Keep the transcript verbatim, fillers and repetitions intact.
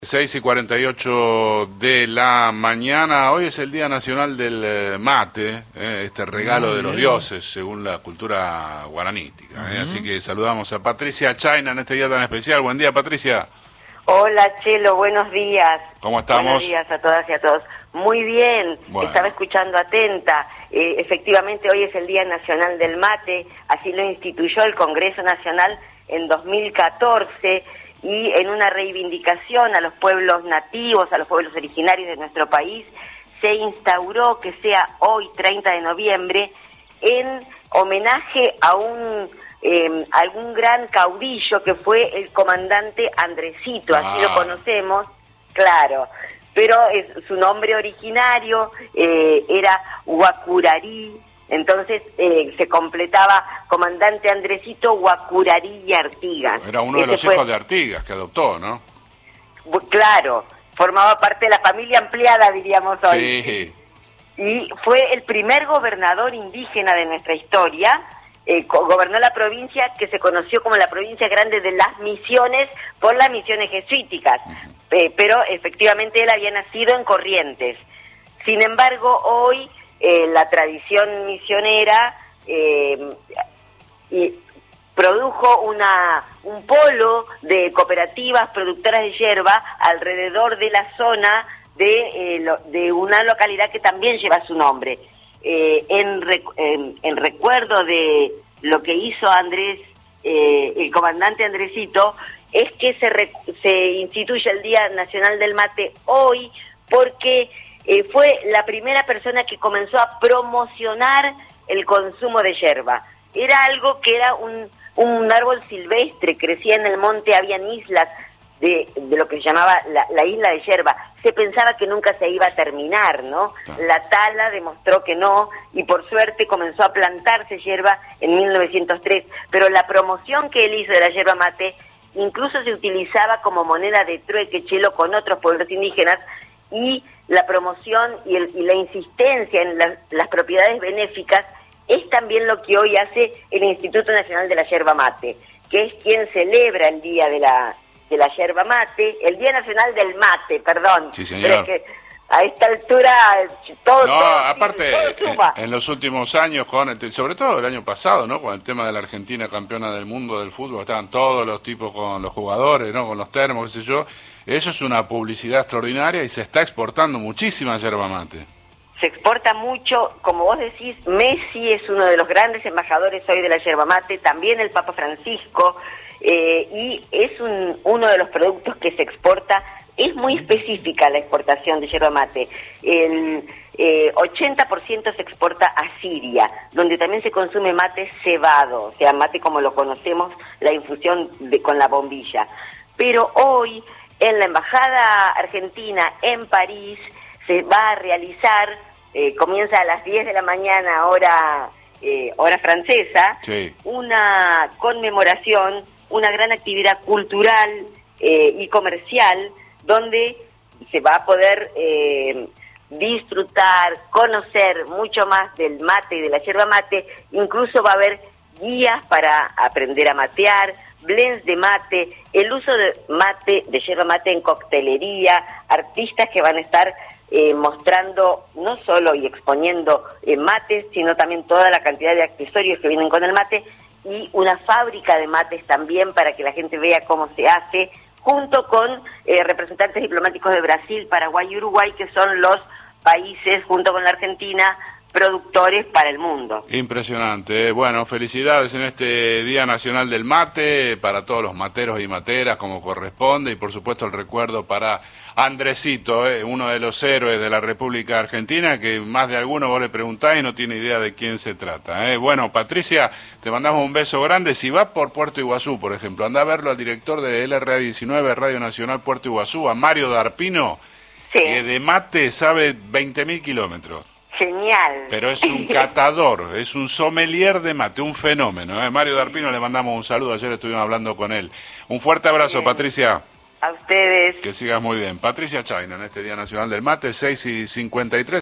seis y cuarenta y ocho de la mañana. Hoy es el Día Nacional del eh, Mate, eh, este regalo de los dioses, según la cultura guaranítica. Eh. Uh-huh. Así que saludamos a Patricia Chayna en este día tan especial. Buen día, Patricia. Hola, Chelo, buenos días. ¿Cómo estamos? Buenos días a todas y a todos. Muy bien, bueno. Estaba escuchando atenta. Eh, efectivamente, hoy es el Día Nacional del Mate, así lo instituyó el Congreso Nacional en dos mil catorce, y en una reivindicación a los pueblos nativos, a los pueblos originarios de nuestro país, se instauró que sea hoy, treinta de noviembre, en homenaje a un eh, algún gran caudillo que fue el comandante Andresito, así ah. lo conocemos, claro, pero es, su nombre originario eh, era Huacurarí. Entonces eh, se completaba comandante Andresito Huacurarí y Artigas. Era uno de Ese los fue... hijos de Artigas que adoptó, ¿no? Claro, formaba parte de la familia ampliada, diríamos hoy. Sí. Y fue el primer gobernador indígena de nuestra historia. Eh, gobernó la provincia que se conoció como la provincia grande de las misiones por las misiones jesuíticas. Uh-huh. eh, pero efectivamente él había nacido en Corrientes. Sin embargo, hoy... Eh, la tradición misionera eh, y produjo una un polo de cooperativas productoras de yerba alrededor de la zona de, eh, lo, de una localidad que también lleva su nombre. Eh, en, rec, en, en recuerdo de lo que hizo Andrés, eh, el comandante Andresito, es que se, re, se instituye el Día Nacional del Mate hoy porque... Eh, fue la primera persona que comenzó a promocionar el consumo de yerba. Era algo que era un, un árbol silvestre, crecía en el monte, habían islas de, de lo que se llamaba la, la isla de yerba. Se pensaba que nunca se iba a terminar, ¿no? La tala demostró que no, y por suerte comenzó a plantarse yerba en mil novecientos tres. Pero la promoción que él hizo de la yerba mate incluso se utilizaba como moneda de trueque, Chelo, con otros pueblos indígenas, y la promoción y, el, y la insistencia en la, las propiedades benéficas es también lo que hoy hace el Instituto Nacional de la Yerba Mate, que es quien celebra el Día de la, de la Yerba Mate, el Día Nacional del Mate, perdón. Sí, señor. Pero es que a esta altura todo... No, todo, aparte, todo suma. En, en los últimos años, con el, sobre todo el año pasado, ¿no? Con el tema de la Argentina campeona del mundo del fútbol, estaban todos los tipos con los jugadores, ¿no? Con los termos, qué sé yo. Eso es una publicidad extraordinaria y se está exportando muchísima yerba mate. Se exporta mucho, como vos decís, Messi es uno de los grandes embajadores hoy de la yerba mate, también el Papa Francisco, eh, y es un, uno de los productos que se exporta. Es muy específica la exportación de yerba mate. El eh, ochenta por ciento se exporta a Siria, donde también se consume mate cebado, o sea, mate como lo conocemos, la infusión de, con la bombilla. Pero hoy, en la Embajada Argentina en París, se va a realizar, eh, comienza a las diez de la mañana, hora, eh, hora francesa, sí. una conmemoración, una gran actividad cultural eh, y comercial, donde se va a poder eh, disfrutar, conocer mucho más del mate y de la yerba mate. Incluso va a haber guías para aprender a matear, blends de mate, el uso de mate, de yerba mate en coctelería, artistas que van a estar eh, mostrando no solo y exponiendo eh, mates, sino también toda la cantidad de accesorios que vienen con el mate, y una fábrica de mates también para que la gente vea cómo se hace, junto con eh, representantes diplomáticos de Brasil, Paraguay y Uruguay, que son los países, junto con la Argentina, productores para el mundo. Impresionante. Bueno, felicidades en este Día Nacional del Mate, para todos los materos y materas, como corresponde, y por supuesto el recuerdo para Andresito, eh, uno de los héroes de la República Argentina, que más de alguno vos le preguntás y no tiene idea de quién se trata. Eh. Bueno, Patricia, te mandamos un beso grande. Si vas por Puerto Iguazú, por ejemplo, anda a verlo al director de L R A diecinueve, Radio Nacional Puerto Iguazú, a Mario Darpino, sí. que de mate sabe veinte mil kilómetros. Genial. Pero es un catador, es un sommelier de mate, un fenómeno. ¿eh? Mario Darpino, le mandamos un saludo, ayer estuvimos hablando con él. Un fuerte abrazo, bien. Patricia. A ustedes. Que sigas muy bien. Patricia Chayna, en este Día Nacional del Mate, seis y cincuenta y tres.